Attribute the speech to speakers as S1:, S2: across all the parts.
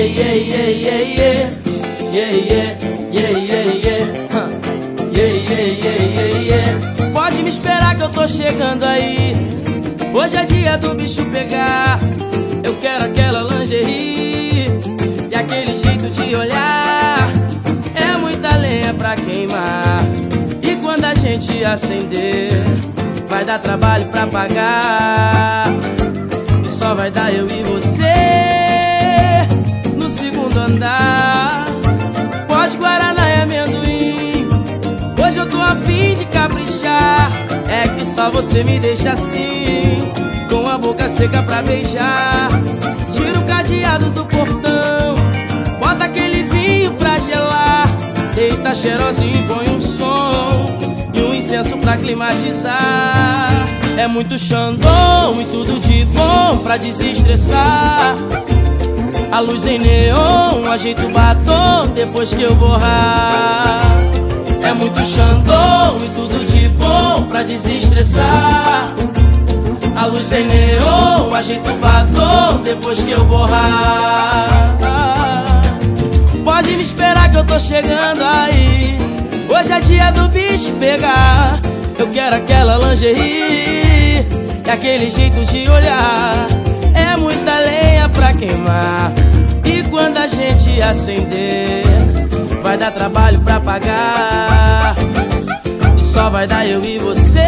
S1: yeah, yeah, yeah, yeah. Yeah, yeah, yeah, yeah, yeah. Yeah, yeah, yeah, yeah, yeah. Pode me esperar que eu tô chegando aí. Hoje é dia do bicho pegar. Eu quero aquela lingerie e aquele jeito de olhar. É muita lenha pra queimar. E quando a gente acender, vai dar trabalho pra pagar. E só vai dar eu e você no segundo andar. Pode guaraná e amendoim. Hoje eu tô a fim de caprichar. É que só você me deixa assim, com a boca seca pra beijar. Tira o cadeado do portão, bota aquele vinho pra gelar. Deita cheirosinho e põe um som e um incenso pra climatizar. É muito Xandão e tudo de bom pra desestressar. A luz em neon, ajeita o batom depois que eu borrar. É muito Xandão e tudo de bom pra desestressar. A luz em neon, ajeita o batom depois que eu borrar. Pode me esperar que eu tô chegando aí. Hoje é dia do bicho pegar. Eu quero aquela lingerie e aquele jeito de olhar. É muita lenha pra queimar. E quando a gente acender, vai dar trabalho pra pagar. E só vai dar eu e você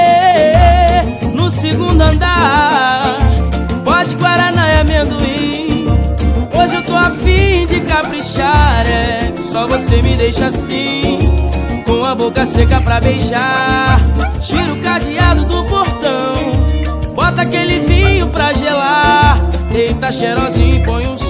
S1: no segundo andar. Pode guaraná e amendoim. Hoje eu tô a fim de caprichar. É que só você me deixa assim, com a boca seca pra beijar. Tira o cadeado do portão, bota aquele vinho pra gelar. Deita cheirosinho e põe um